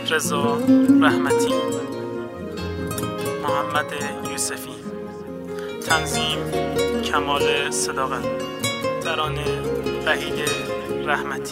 رضا رحمتی، محمد یوسفی. تنظیم کمال صداقت. ترانه وحید رحمتی.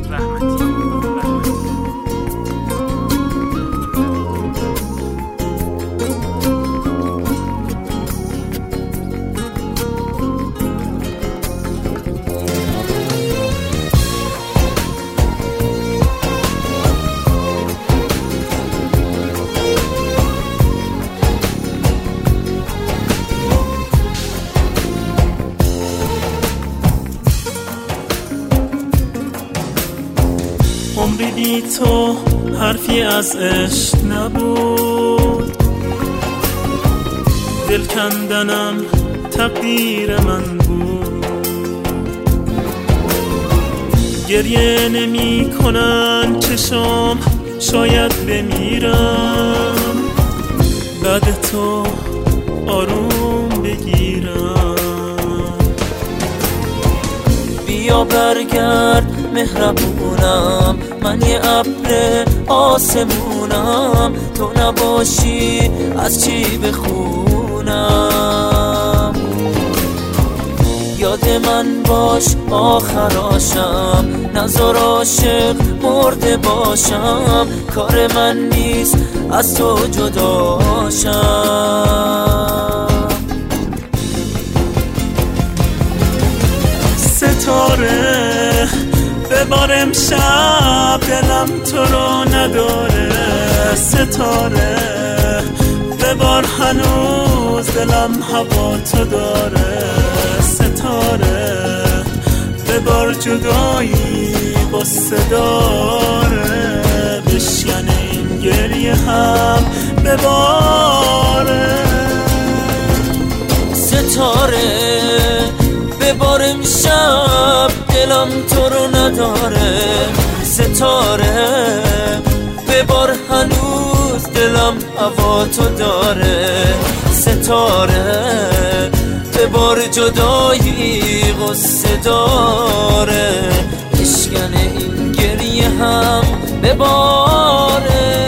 عمری بی تو حرفی از عشق نبود، دل کندنم تقدیر من بود. گریه نمی کنن چشم، شاید بمیرم بعد تو آروم بگیرم. بیا برگرد مهربونم، من یه ابر آسمونم، تو نباشی از چی بخونم. یاد من باش آخراشم، نذار عاشق مرده باشم. کار من نیست از تو جداشم. ستاره ببار امشب، دلم تو رو نداره. ستاره ببار هنوز، دلم هوا تو داره. ستاره ببار جدایی غصه داره، بشکنه این گریه هم بباره. ستاره ببار امشب، دلم تو رو نداره. ستاره ببار هنوز، دلم هوا تو داره. ستاره ببار جدایی غصه داره، بشکنه این گریه هم بباره.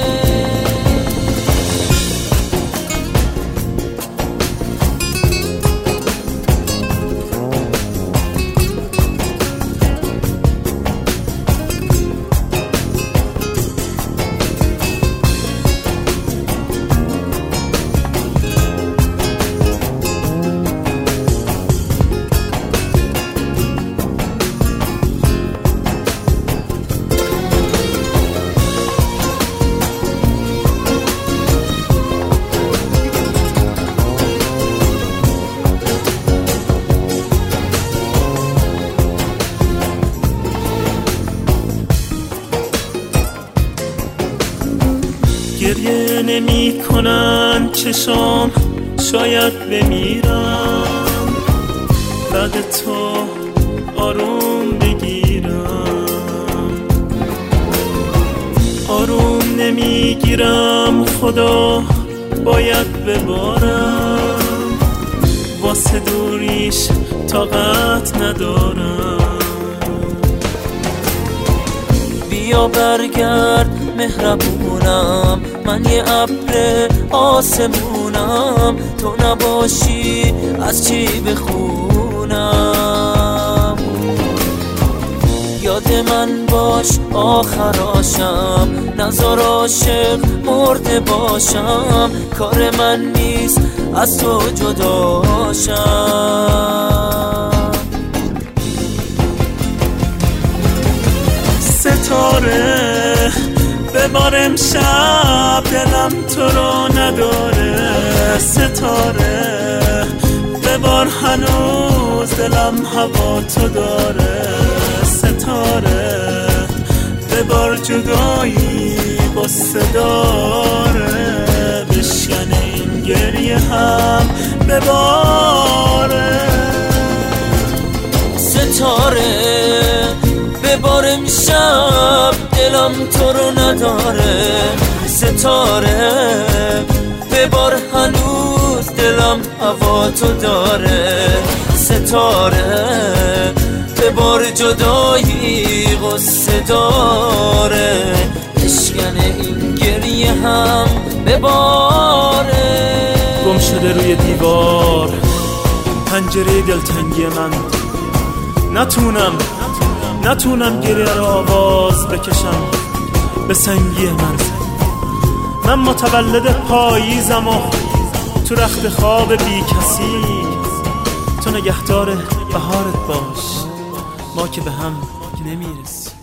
گریه نمی کنن چشم، شاید بمیرم بعد تو آروم بگیرم. آروم نمیگیرم خدا باید ببارم، واسه دوریش طاقت ندارم. بیا برگرد مهربونم، من یه ابر آسمونم، تو نباشی از چی بخونم. یاد من باش آخراشم، نذار عاشق مرده باشم. کار من نیست از تو جداشم. ستاره ببار امشب، دلم تو رو نداره. ستاره ببار هنوز، دلم هوا تو داره. ستاره ببار جدایی غصه داره، بشکنه این گریه هم بباره. ستاره ببار امشب، دلم تو رو نداره. ستاره ببار هنوز، دلم هوا تو داره. ستاره ببار جدایی غصه داره، مشکن این گریه هم بباره. گم شده روی دیوار پنجره دلتنگی من، نتونم گریه را آواز بکشم به سنگی من متولد پاییزم و تو رخت خواب بی کسی. تو نگهدار بهارت باش، ما که به هم نمیرسیم.